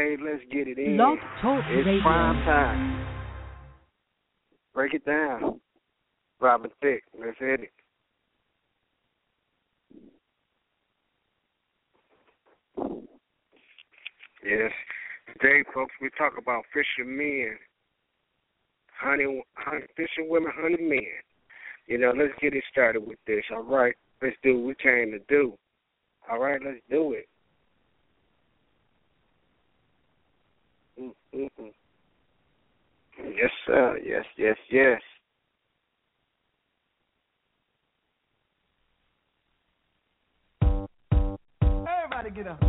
Okay, let's get it in. Blog Talk It's Radio. prime time. Break it down. Robin Thicke, let's hit it. Yes. Today, folks, we talk about fishing men. Honey, fishing women, honey men. You know, let's get it started with this, all right? Let's do what we came to do. All right, let's do it. Mm-mm. Yes, sir. Yes, yes, yes. Everybody get up.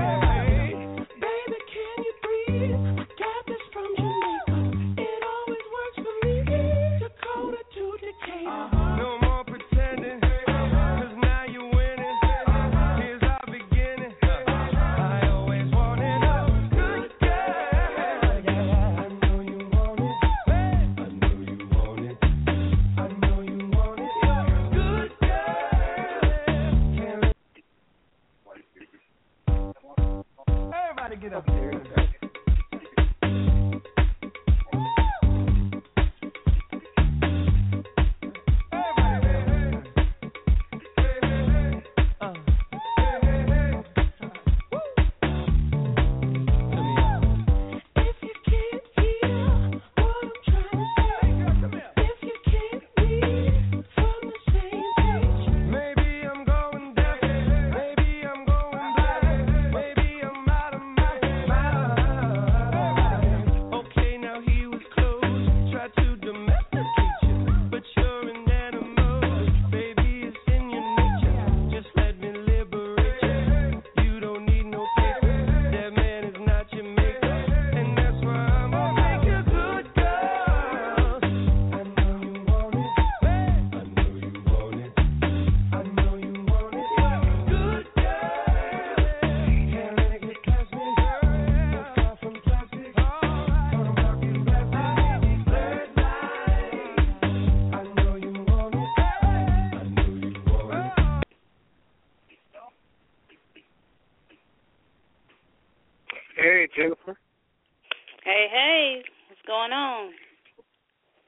Baby, can you breathe? I got this from Jamaica. It always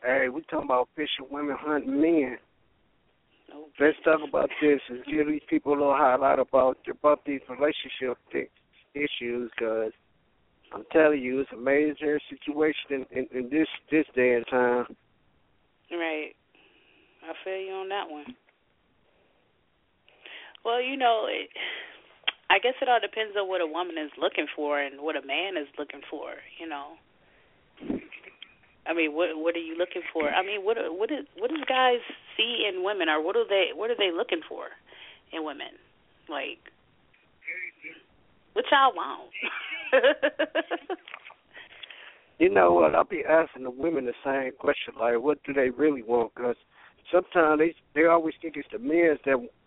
Hey, we talking about fishing women, hunting men. Nope. Let's talk about this and give these people a little highlight about these relationship issues, because I'm telling you, it's a major situation in this day and time. Right. I feel you on that one. Well, I guess it all depends on what a woman is looking for and what a man is looking for, I mean, what are you looking for? I mean, what do guys see in women, or what are they looking for in women? Like, what y'all want? You know what? I'll be asking the women the same question, like, what do they really want? Because sometimes they always think it's the men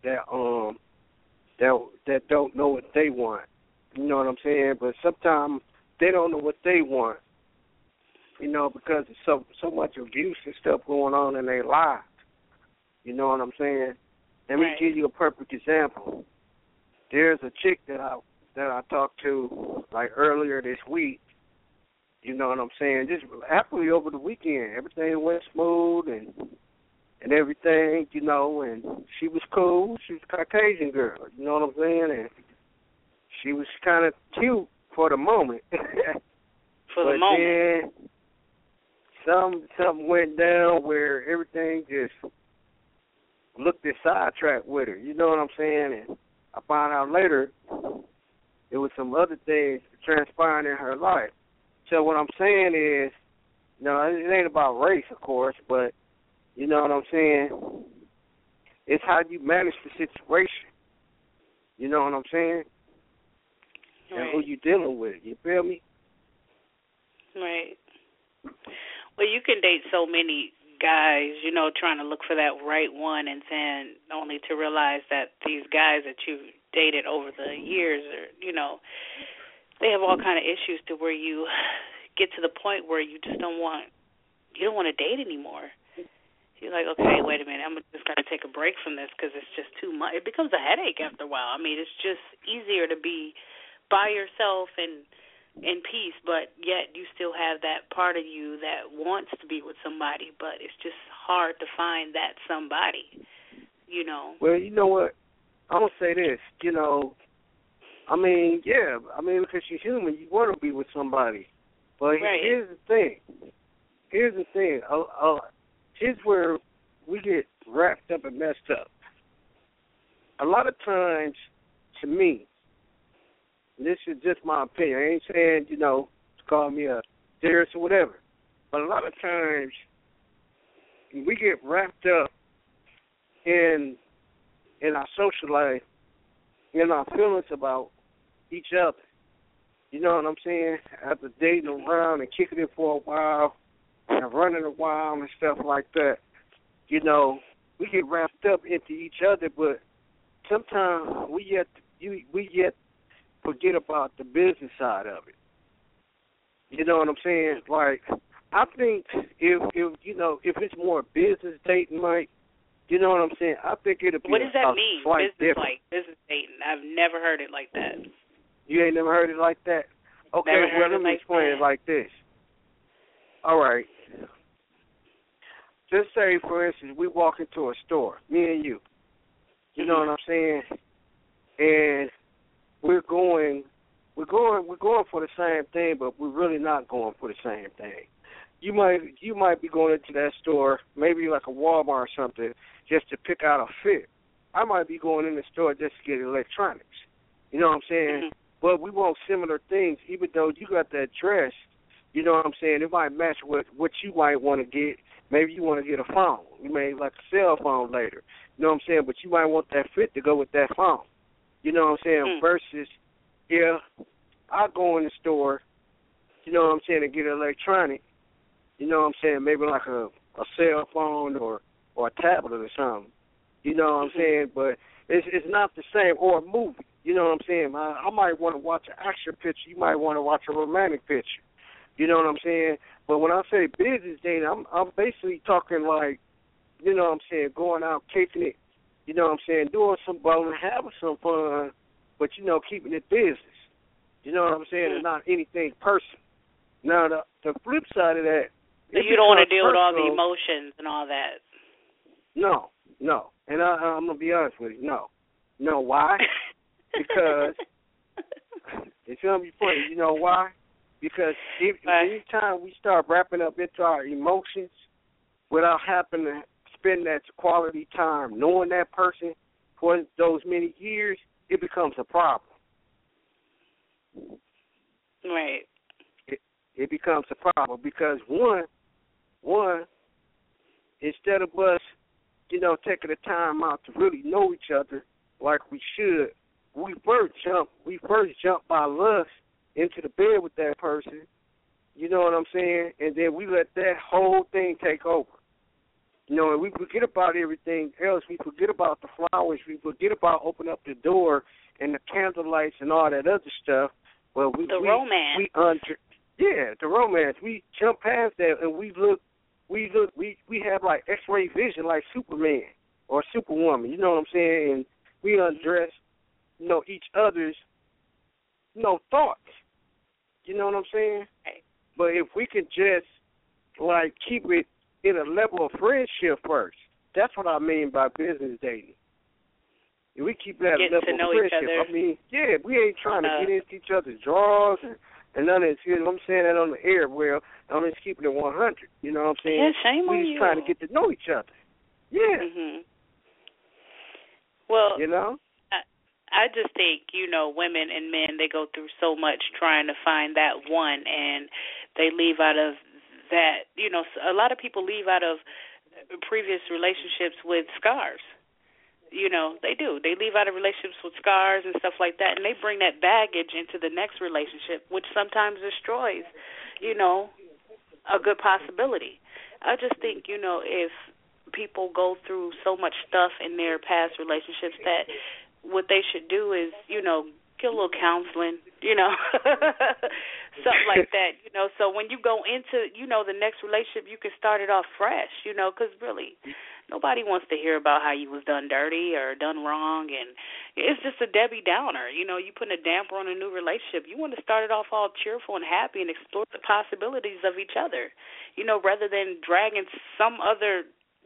that don't know what they want. You know what I'm saying? But sometimes they don't know what they want. Because there's so much abuse and stuff going on in their lives. You know what I'm saying? Let me give you a perfect example. There's a chick that I talked to like earlier this week. You know what I'm saying? Just happily over the weekend, everything went smooth and everything. And she was cool. She was a Caucasian girl. You know what I'm saying? And she was kind of cute for the moment. For the moment. Then something went down where everything just looked at sidetrack with her. You know what I'm saying? And I found out later there was some other things transpiring in her life. So what I'm saying is, it ain't about race, of course, but you know what I'm saying? It's how you manage the situation. You know what I'm saying? Right. And who you dealing with. You feel me? Right. Well, you can date so many guys, trying to look for that right one, and then only to realize that these guys that you've dated over the years are, they have all kind of issues to where you get to the point where you just don't want to date anymore. You're like, okay, wait a minute, I'm just going to take a break from this because it's just too much. It becomes a headache after a while. I mean, it's just easier to be by yourself and in peace, but yet you still have that part of you that wants to be with somebody, but it's just hard to find that somebody, Well, you know what? I'm going to say this, because you're human, you want to be with somebody. But here's the thing. Here's where we get wrapped up and messed up. A lot of times, to me, this is just my opinion. I ain't saying, to call me a terrorist or whatever. But a lot of times, we get wrapped up in our social life, in our feelings about each other. You know what I'm saying? After dating around and kicking it for a while and running a while and stuff like that, we get wrapped up into each other, but sometimes we yet forget about the business side of it. You know what I'm saying? Like, I think if it's more business dating, like, you know what I'm saying? I think it'll be What does that mean? Business difference. business dating. I've never heard it like that. You ain't never heard it like that? Okay, well, let me explain it like this. All right. Just say, for instance, we walk into a store, me and you. You know what I'm saying? And we're going for the same thing, but we're really not going for the same thing. You might be going into that store, maybe like a Walmart or something, just to pick out a fit. I might be going in the store just to get electronics. You know what I'm saying? Mm-hmm. But we want similar things, even though you got that dress. You know what I'm saying? It might match with what you might want to get. Maybe you want to get a phone. You may like a cell phone later. You know what I'm saying? But you might want that fit to go with that phone. You know what I'm saying? Versus, I'll go in the store, you know what I'm saying, and get an electronic. You know what I'm saying? Maybe like a cell phone or a tablet or something. You know what I'm saying? But it's not the same. Or a movie. You know what I'm saying? I might want to watch an action picture. You might want to watch a romantic picture. You know what I'm saying? But when I say business dating, I'm basically talking like, you know what I'm saying, going out, kicking it, you know what I'm saying, doing some bowling, having some fun, but, keeping it business. You know what I'm saying? And not anything personal. Now, the flip side of that So you don't want to deal with all the emotions and all that. No. And I'm going to be honest with you. No. You know why? Because it's going to be funny. You know why? Because anytime we start wrapping up into our emotions without having to spend that quality time knowing that person for those many years, it becomes a problem. Right. It becomes a problem because one, instead of us, taking the time out to really know each other like we should, we first jump by lust into the bed with that person. You know what I'm saying? And then we let that whole thing take over. And we forget about everything else. We forget about the flowers. We forget about opening up the door and the candle lights and all that other stuff. Well, romance. The romance. We jump past that and we have like X-ray vision like Superman or Superwoman. You know what I'm saying? And we undress, each other's, thoughts. You know what I'm saying? Right. But if we could just like keep it in a level of friendship first, that's what I mean by business dating. If we keep that level of friendship, I mean, we ain't trying to get into each other's drawers and none of this. I'm saying that on the air. Well, I'm just keeping it 100. You know what I'm saying? Yeah, shame on you. We just trying to get to know each other. Yeah. Mhm. Well, I just think, women and men, they go through so much trying to find that one, and they leave out of that. A lot of people leave out of previous relationships with scars. They do. They leave out of relationships with scars and stuff like that, and they bring that baggage into the next relationship, which sometimes destroys, a good possibility. I just think, if people go through so much stuff in their past relationships that what they should do is, get a little counseling, something like that, so when you go into, the next relationship, you can start it off fresh, because really nobody wants to hear about how you was done dirty or done wrong, and it's just a Debbie Downer, you putting a damper on a new relationship. You want to start it off all cheerful and happy and explore the possibilities of each other, rather than dragging some other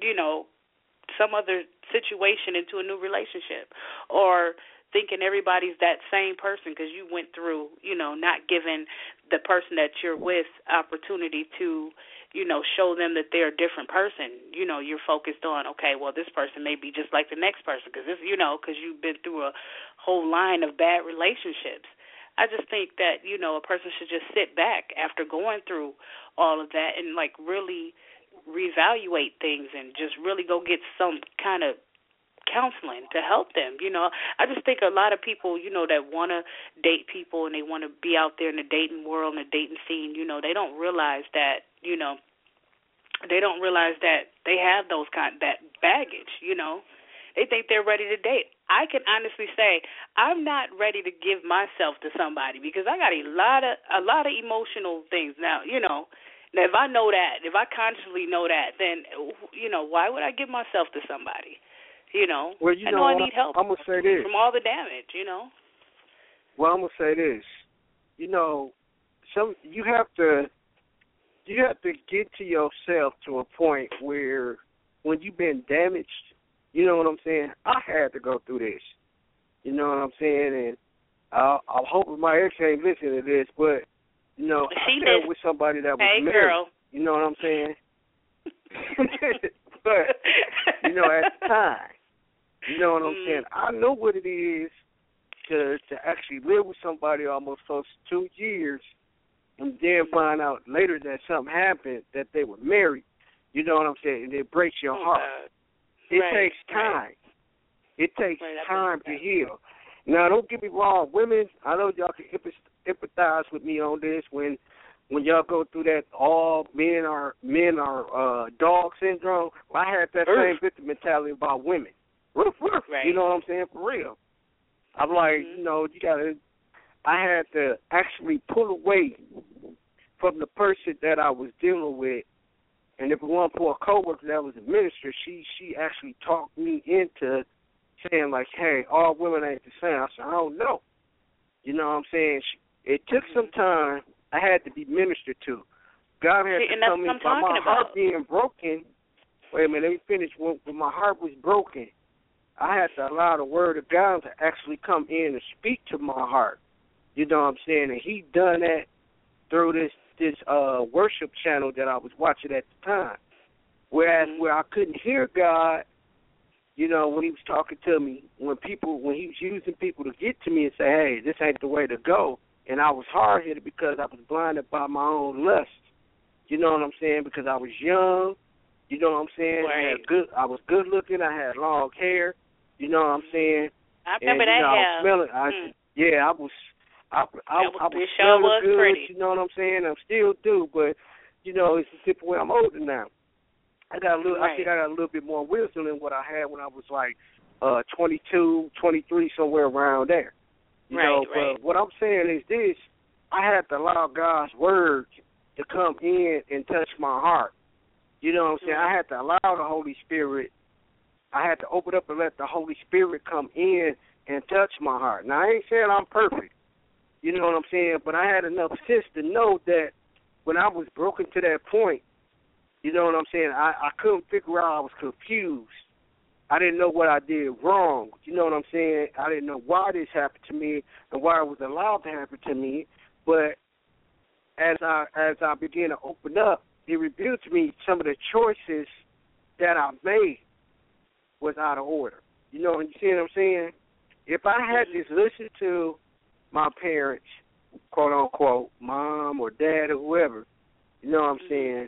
situation into a new relationship, or thinking everybody's that same person because you went through, not giving the person that you're with opportunity to, show them that they're a different person. You're focused on, okay, well, this person may be just like the next person because because you've been through a whole line of bad relationships. I just think that, a person should just sit back after going through all of that and, like, really reevaluate things and just really go get some kind of counseling to help them. I just think a lot of people, that want to date people and they want to be out there in the dating world and the dating scene, they don't realize that, they have that baggage, They think they're ready to date. I can honestly say I'm not ready to give myself to somebody because I got a lot of emotional things now, Now, if I know that, if I consciously know that, then, why would I give myself to somebody? Well, I know I need help I'm going to say this. From all the damage, Well, I'm going to say this. You have to get to yourself to a point where when you've been damaged, you know what I'm saying? I had to go through this. You know what I'm saying? And I hope my ex ain't listening to this, but, I dealt with somebody that was married. Girl. You know what I'm saying? But, at the time, you know what I'm saying? I know what it is to actually live with somebody almost close to 2 years and then find out later that something happened, that they were married. You know what I'm saying? And it breaks your heart. It takes time. It takes time to heal. Now, don't get me wrong. Women, I know y'all can empathize with me on this when y'all go through that all men are dog syndrome. Well, I had that same victim mentality about women. Right. You know what I'm saying? For real. I'm like, I had to actually pull away from the person that I was dealing with. And if it wasn't for a coworker that was a minister, she actually talked me into saying, like, hey, all women ain't the same. I said, I don't know. You know what I'm saying? It took some time. I had to be ministered to God had and to that's come what in I'm by my talking heart about. being broken. Wait a minute, let me finish. When my heart was broken, I had to allow the word of God to actually come in and speak to my heart. You know what I'm saying? And he done that through this worship channel that I was watching at the time. Whereas where I couldn't hear God, you know, when he was talking to me, when he was using people to get to me and say, hey, this ain't the way to go, and I was hard-headed because I was blinded by my own lust. You know what I'm saying? Because I was young. You know what I'm saying? Right. I was good looking. I had long hair. You know what I'm saying? I remember and, that I was hair. smelling. I was smelling good. Pretty. You know what I'm saying? I still do, but you know, it's a different way. I'm older now. I think I got a little bit more wisdom than what I had when I was like 22, 23, somewhere around there. You know, but what I'm saying is this: I had to allow God's word to come in and touch my heart. You know what I'm saying? I had to allow the Holy Spirit. I had to open up and let the Holy Spirit come in and touch my heart. Now, I ain't saying I'm perfect. You know what I'm saying? But I had enough sense to know that when I was broken to that point, you know what I'm saying, I couldn't figure out. I was confused. I didn't know what I did wrong. You know what I'm saying? I didn't know why this happened to me and why it was allowed to happen to me. But as I began to open up, it revealed to me some of the choices that I made was out of order. You know, you see what I'm saying? If I had just listened to my parents, quote unquote, mom or dad or whoever, you know what I'm saying?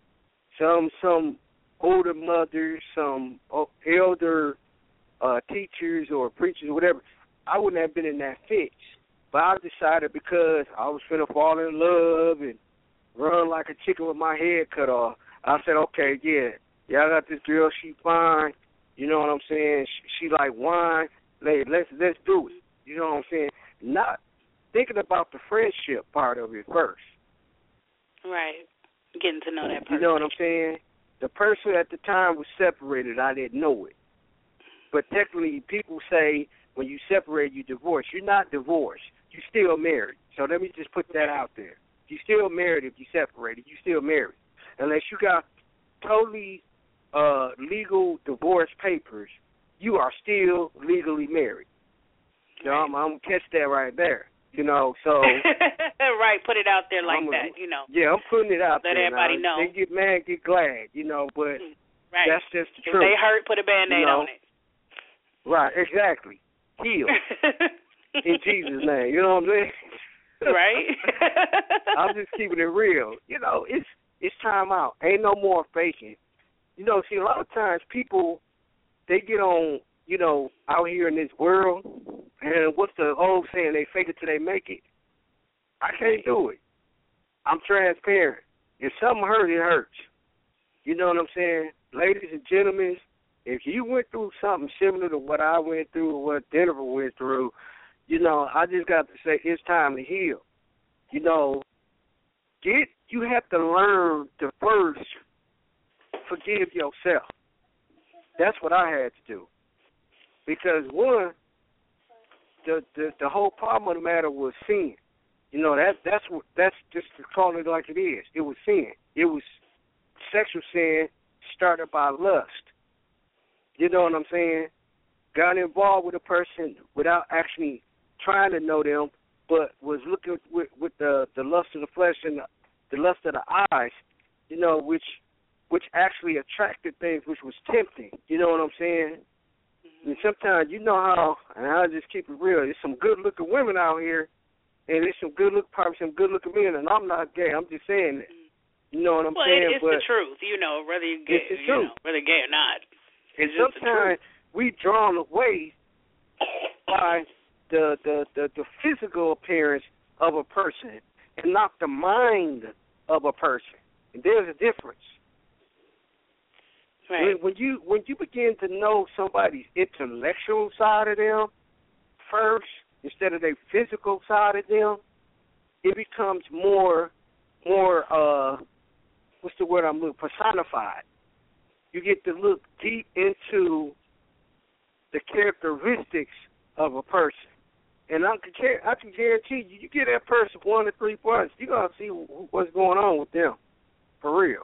Some older mothers, some elder teachers or preachers or whatever, I wouldn't have been in that fix. But I decided because I was finna fall in love and run like a chicken with my head cut off, I said, okay, yeah, I got this girl, she fine. You know what I'm saying? She like wine. Let's do it. You know what I'm saying? Not thinking about the friendship part of it first. Right. Getting to know that person. You know what I'm saying? The person at the time was separated. I didn't know it. But technically, people say when you separate, you divorce. You're not divorced. You're still married. So let me just put that out there. You're still married if you separated. You're still married. Unless you got totally legal divorce papers, you are still legally married. So I'm going to catch that right there. You know, so. Right, put it out there like that, you know. Yeah, I'm putting it out there. Let everybody know. They get mad, get glad, you know, but that's just the truth. If they hurt, put a Band-Aid on it. Right, exactly. Heal. In Jesus' name, you know what I'm saying? Right. I'm just keeping it real. You know, it's time out. Ain't no more faking. You know, see, a lot of times people, they get on, you know, out here in this world, and what's the old saying, they fake it till they make it. I can't do it. I'm transparent. If something hurts, it hurts. You know what I'm saying? Ladies and gentlemen, if you went through something similar to what I went through or what Denver went through, you know, I just got to say it's time to heal. You know, you have to learn to first forgive yourself. That's what I had to do. Because one, the whole problem of the matter was sin. You know, that's just to call it like it is. It was sin. It was sexual sin started by lust. You know what I'm saying? Got involved with a person without actually trying to know them, but was looking with the lust of the flesh and the lust of the eyes, you know, which actually attracted things which was tempting. You know what I'm saying? And sometimes, you know how, and I'll just keep it real, there's some good-looking women out here, and there's some probably some good-looking men, and I'm not gay. I'm just saying that. You know what I'm saying? It's the truth, you know, whether you're gay, whether gay or not. And sometimes we drawn away by the physical appearance of a person and not the mind of a person. And there's a difference. Right. When you begin to know somebody's intellectual side of them first instead of their physical side of them, it becomes more what's the word I'm looking for? Personified. You get to look deep into the characteristics of a person. And I can guarantee you get that person 1 to 3 months, you're going to see what's going on with them. For real.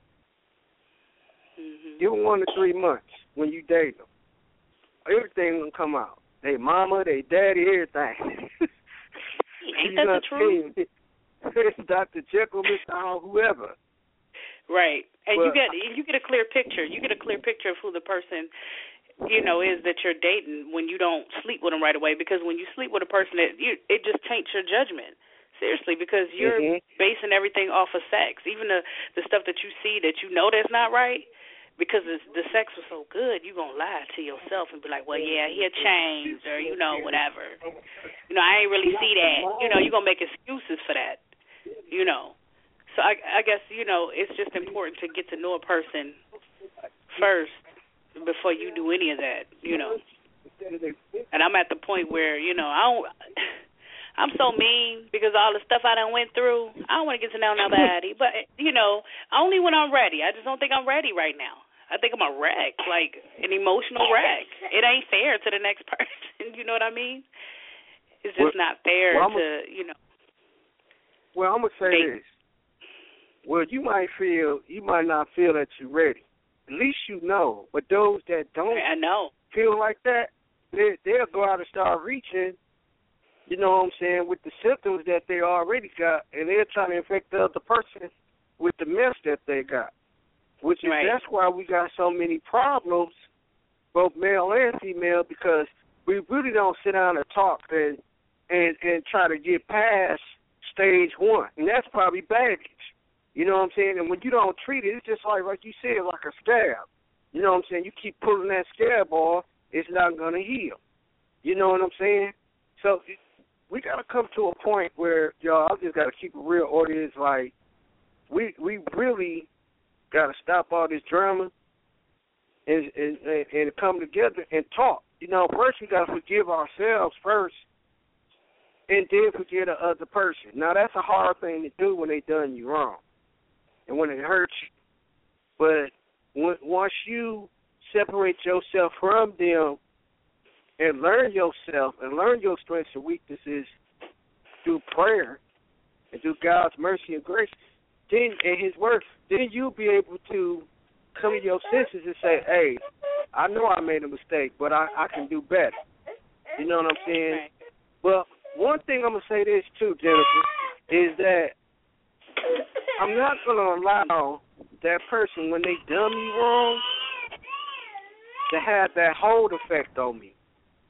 Give them 1 to 3 months when you date them. Everything gonna come out. They mama, they daddy, everything. Ain't that the truth? Dr. Jekyll, Mr. Hyde, whoever. Right, and you get a clear picture. You get a clear picture of who the person, is that you're dating when you don't sleep with them right away. Because when you sleep with a person, it just taints your judgment. Seriously, because you're basing everything off of sex, even the stuff that you see that you know that's not right. Because the sex was so good, you're going to lie to yourself and be like, well, yeah, he'll change or, whatever. I ain't really see that. You're going to make excuses for that, So I guess, it's just important to get to know a person first before you do any of that, And I'm at the point where, I'm so mean because all the stuff I done went through. I don't want to get to know nobody. But, only when I'm ready. I just don't think I'm ready right now. I think I'm a wreck, like an emotional wreck. It ain't fair to the next person. You know what I mean? It's just not fair to. Well, I'm going to say this. Well, you might not feel that you're ready. At least you know. But those that don't feel like that, they'll go out and start reaching, you know what I'm saying, with the symptoms that they already got, and they're trying to infect the other person with the mess that they got. Which is that's why we got so many problems, both male and female, because we really don't sit down and talk and try to get past stage one. And that's probably baggage. You know what I'm saying? And when you don't treat it, it's just like you said, like a scab. You know what I'm saying? You keep pulling that scab off, it's not going to heal. You know what I'm saying? So we got to come to a point where, y'all, I just got to keep a real audience. Like, we really got to stop all this drama and come together and talk. First we got to forgive ourselves first and then forgive the other person. Now, that's a hard thing to do when they done you wrong and when it hurts you. But once you separate yourself from them and learn yourself and learn your strengths and weaknesses through prayer and through God's mercy and grace, then and His word, then you'll be able to come to your senses and say, hey, I know I made a mistake, but I can do better. You know what I'm saying? Right. Well, one thing I'm going to say this too, Jennifer, is that I'm not going to allow that person, when they done me wrong, to have that hold effect on me.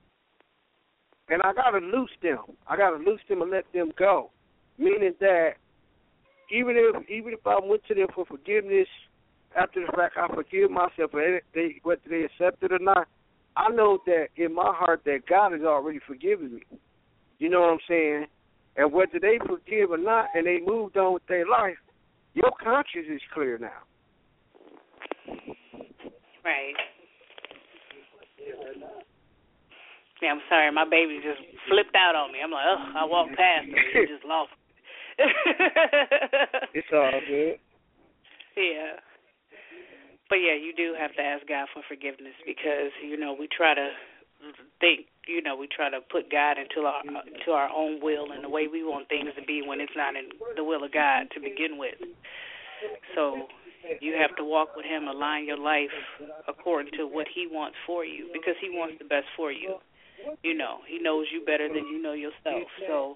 And I got to loose them. I got to loose them and let them go, meaning that even if I went to them for forgiveness, after the fact I forgive myself, whether they accept it or not, I know that in my heart that God has already forgiven me. You know what I'm saying? And whether they forgive or not and they moved on with their life, your conscience is clear now. Right. Yeah, I'm sorry. My baby just flipped out on me. I'm like, I walked past him and he just lost. It's all good. Yeah. But, yeah, you do have to ask God for forgiveness because, we try to think, we try to put God into our own will and the way we want things to be when it's not in the will of God to begin with. So you have to walk with Him, align your life according to what He wants for you because He wants the best for you. He knows you better than you know yourself. So,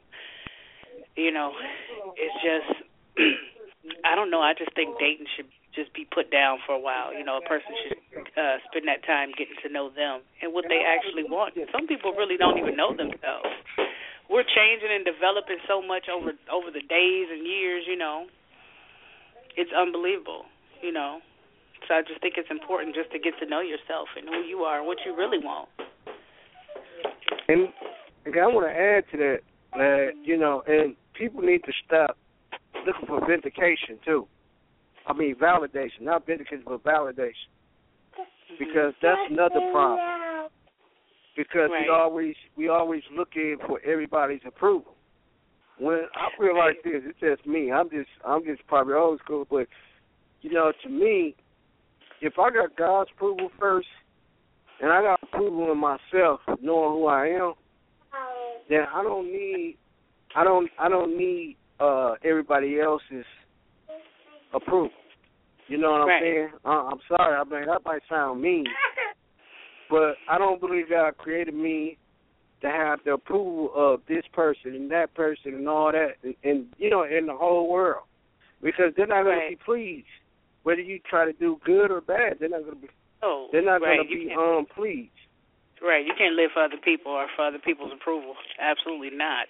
it's just, I don't know, I just think dating should just be put down for a while. A person should spend that time getting to know them and what they actually want. Some people really don't even know themselves. We're changing and developing so much over the days and years, It's unbelievable, So I just think it's important just to get to know yourself and who you are and what you really want. And I want to add to that, and people need to stop looking for vindication, too. I mean, validation, not vindication, but validation. Because that's another problem. Because we always looking for everybody's approval. When I feel like this, it's just me. I'm just probably old school, but to me, if I got God's approval first, and I got approval in myself, knowing who I am, then I don't need everybody else's approval. You know what I'm right. saying? I'm sorry. I mean, that might sound mean, but I don't believe God created me to have the approval of this person and that person and all that, and you know, in the whole world, because they're not going to be pleased. Whether you try to do good or bad, they're not going to be. They're not going to be pleased. Right. You can't live for other people or for other people's approval. Absolutely not.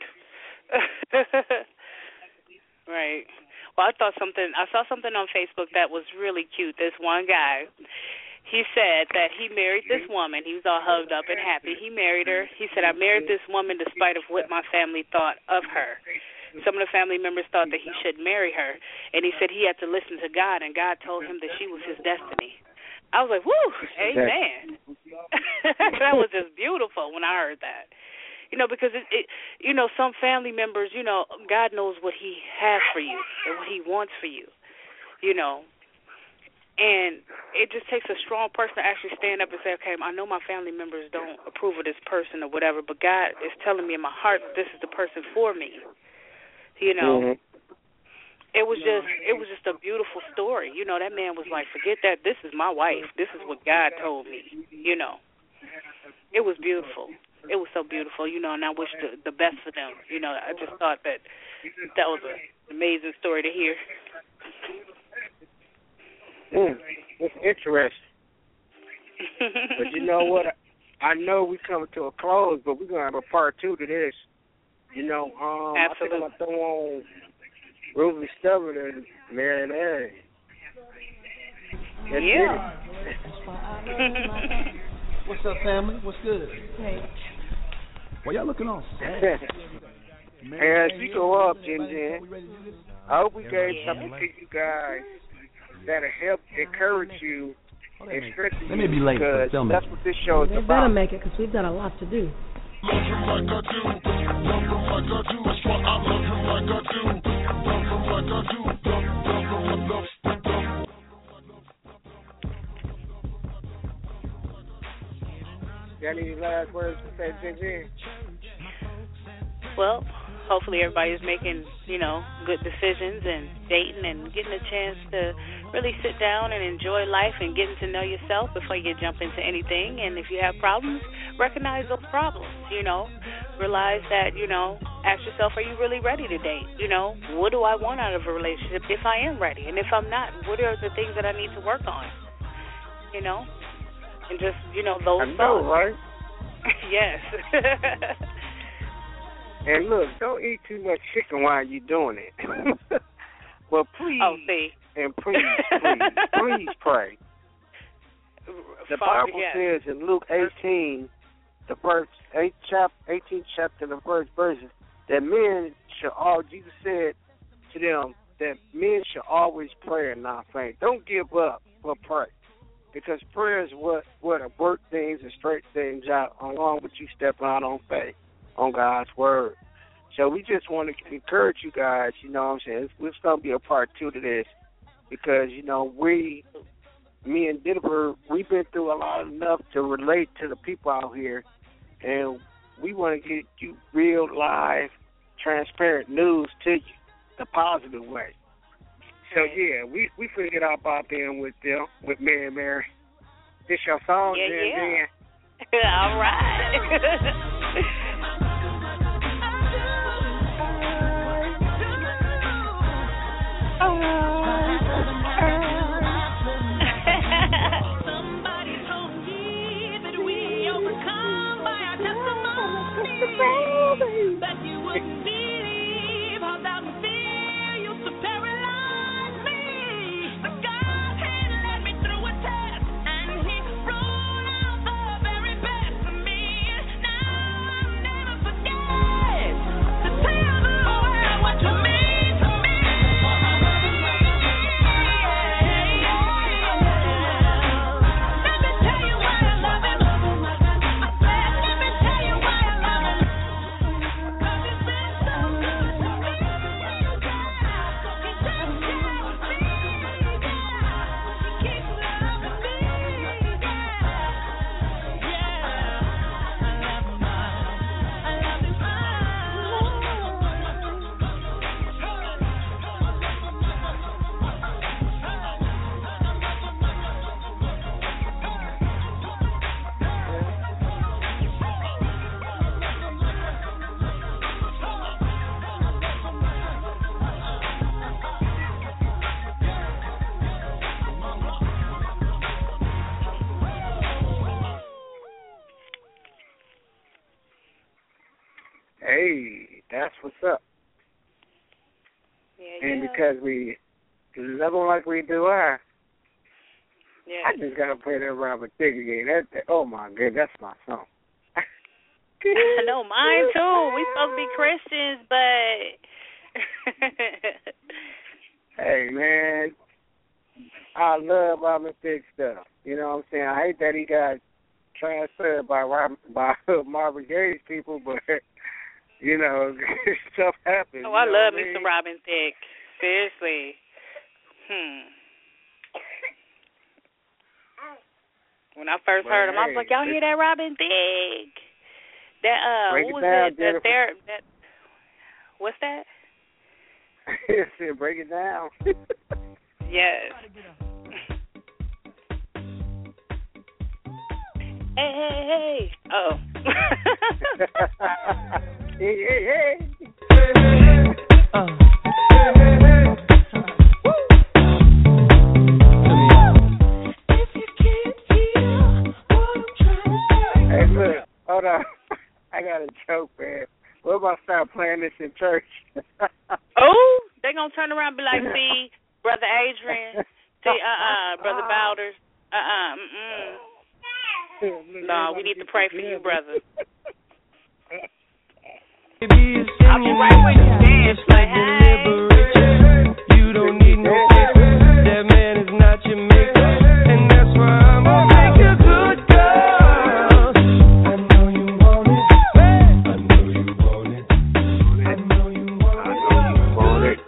Right. Well, I saw something on Facebook that was really cute. This one guy, he said that he married this woman. He was all hugged up and happy. He married her. He said, I married this woman despite of what my family thought of her. Some of the family members thought that he should marry her. And he said he had to listen to God, and God told him that she was his destiny. I was like, woo, amen. That was just beautiful when I heard that. You know, because, you know, some family members, you know, God knows what he has for you and what he wants for you, you know. And it just takes a strong person to actually stand up and say, okay, I know my family members don't approve of this person or whatever, but God is telling me in my heart that this is the person for me, you know. It was just a beautiful story. You know, that man was like, forget that, this is my wife. This is what God told me, you know. It was beautiful. It was so beautiful, you know, and I wish the best for them. You know, I just thought that was an amazing story to hear. It's interesting. But you know what? I know we're coming to a close, but we're going to have a part 2 to this. You know, I think I'm going to throw on Ruby Stubborn and Mary Mary. Yeah. What's up, family? What's good? Hey. Well, y'all looking all sad. As you go up, Jen, I hope we gave something to you guys that'll help encourage you and strengthen you. Let me be late for filming. That's what this show is about. They better make it because we've got a lot to do. Got any last words to say, Jen? Well, hopefully everybody's making, you know, good decisions and dating and getting a chance to really sit down and enjoy life and getting to know yourself before you jump into anything. And if you have problems, recognize those problems, you know. Realize that, you know, ask yourself, are you really ready to date? You know, what do I want out of a relationship if I am ready? And if I'm not, what are the things that I need to work on? You know? And just, you know, those thoughts. Right? Yes. And look, don't eat too much chicken while you're doing it. Well, please, and please pray. The Bible says in Luke 18, the first 18th chapter, the first verse, that men should Jesus said to them that men should always pray and not faint. Don't give up, but pray. Because prayer is what will work things and straighten things out along with you stepping out on faith, on God's word. So we just want to encourage you guys, you know what I'm saying? It's going to be a part 2 to this because, you know, me and Denver, we've been through a lot enough to relate to the people out here, and we want to get you real, live, transparent news to you the positive way. So, yeah, we figured out about being with them, with Mary Mary. This your song, Yeah. All right. Somebody told me that we overcome by our testimony, but you wouldn't believe how doubt and fear used to paralyze me. But God had led me through a test, and He rolled out the very best of me. Now Hey, that's what's up. Yeah, and because we love them like we do our, I just got to play that Robert Thicke again. Oh, my goodness, that's my song. I know, mine too. We supposed to be Christians, but... Hey, man, I love Robert Thicke stuff. You know what I'm saying? I hate that he got transferred by Marvin Gaye's people, but, you know, stuff happens. Oh, I love me some Robin Thicke. Seriously. When I first heard him, I was like, y'all hear that Robin Thicke? That, what was it? What's that? Break it down. Yes. Hey. Oh. Hey. Hey, look, hold on. I got a joke, man. What if I start playing this in church? Oh, they gonna turn around and be like, see, Brother Adrian, see, Brother Bowders, No, we need to pray for you, brother. I'll be right with you, dance, like, hey. You don't need no fixer. That man is not your maker, and that's why I'm gonna make you good, girl. I know you want it. I know you want it. I know you want it.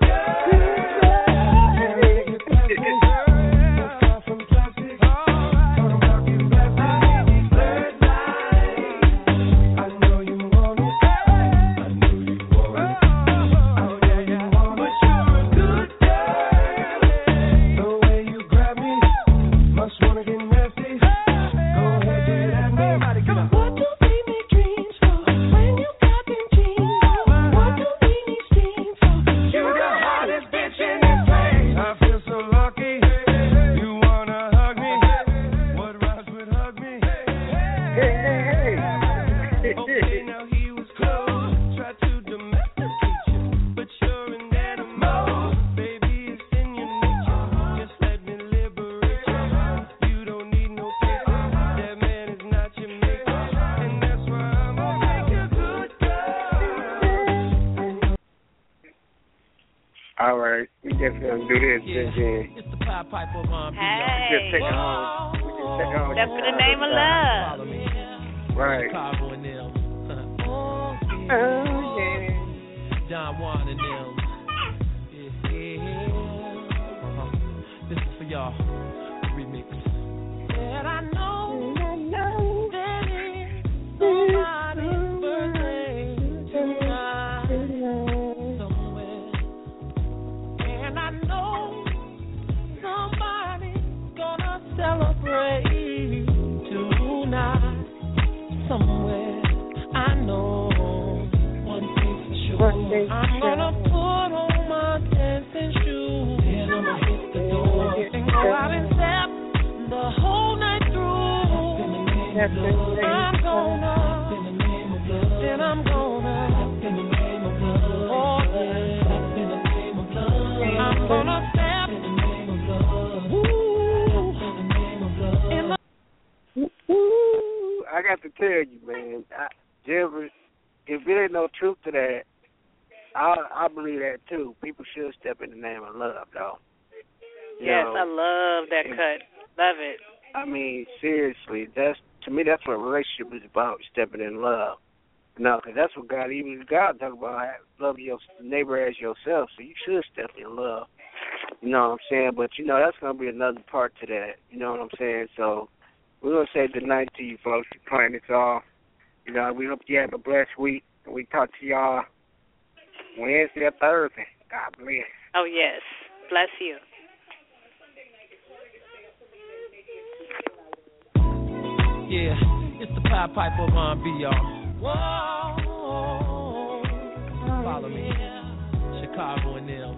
All right, we just gonna do this. It's the Pied Piper of R&B. Hey. Just take it home. We just take it home. That's in the name of love. Follow me. Right. Chicago and them. Don Juan and them. This is for y'all. Remix. And I know that it's somebody's birthday tonight somewhere. And I know somebody's gonna celebrate tonight somewhere. I know one thing for sure. I'm gonna put on my dancing shoes and I'ma hit the door and go out and step the whole night through. I'm gonna, then I'm gonna, oh yeah, I'm gonna step, I got to tell you, man, Jennifer, if there ain't no truth to that, I believe that too. People should step in the name of love, though. Yes, I love that cut. Love it. I mean, seriously, to me, that's what a relationship is about, stepping in love. No, because that's what God talk about, love your neighbor as yourself, so you should step in love. You know what I'm saying? But, you know, that's going to be another part to that. You know what I'm saying? So we're going to say good night to you folks. We're playing this off. You know, we hope you have a blessed week. And we talk to y'all Wednesday or Thursday. God bless. Oh, yes. Bless you. yeah, it's the Pied Piper of R&B, y'all. Whoa, follow me, Chicago and them.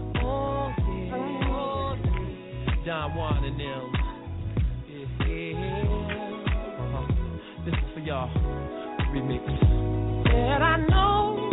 Don Juan and them. This is for y'all. Remix. And I know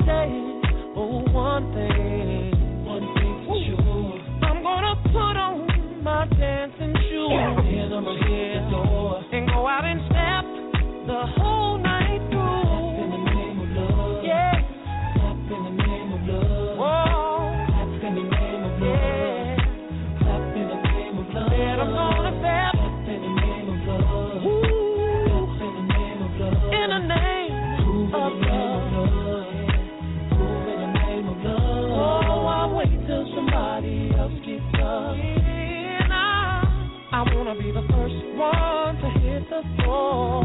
day. Oh, one thing for sure. I'm gonna put on my dancing shoes. And I'ma hit the door and go out and step the whole night through. Step in the name of love. Yeah. Step in the name of love. Whoa. Step in the name of love. Yeah. Step in the name of love. And I'm gonna step. Step in the name of love. Ooh. Step in the name of love. In the name of love. Move in the name of love. Oh, I wait till somebody else gets up. And I wanna be the first one to hit the floor.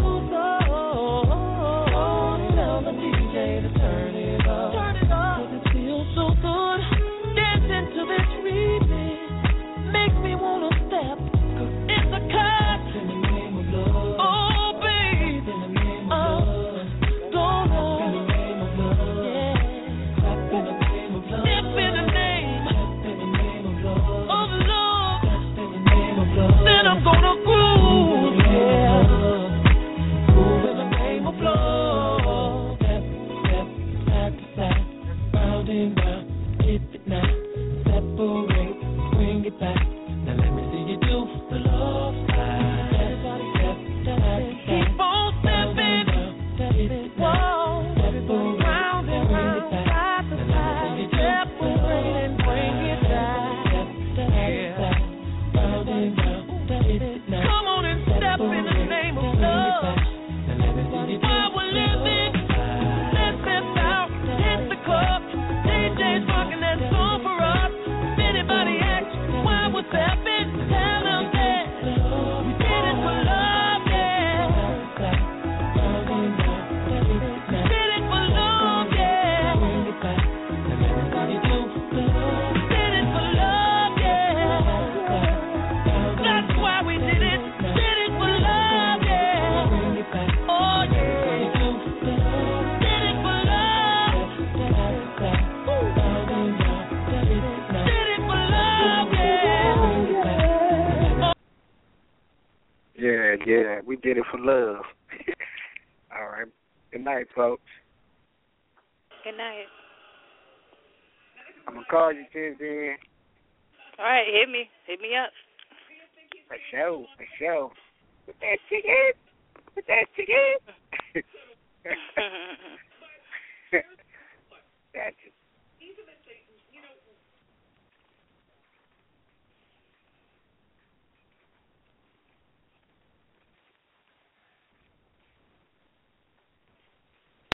Tell the DJ to turn it up. 'Cause it feels so good. Dancing to this remix makes me wanna step. 'Cause it's a cut. In the name of love. Oh, babe. In the name of love. Don't know. In the name of love. Yeah. Step in the name of love. Step in the name. Step in the name of love. Of love. Step in the name of love. Then I'm gonna groove. Yeah. Move in the name of love. Step, step, back to back, round and round, hit it now. Separate, bring it back. Now let me see you do the love slide. Everybody step, keep on stepping. Whoa, round and round, side to side. Separate and bring it back. Yeah. Round and round, hit it now. Come on and step in the name of love. While we're living, let's step out, hit the club. DJ's rocking that song for us. If anybody asks why we're stepping, tell them that we did it for love, yeah. We did it for love, yeah. We did it for love, yeah. That's why we did it. Did it for love, yeah. Oh yeah. Did it for love. Did it for love, yeah. Yeah, we did it for love. All right. Good night, folks. Good night. I'm going to call you, Tintin. All right, hit me up. For sure. Put that ticket. That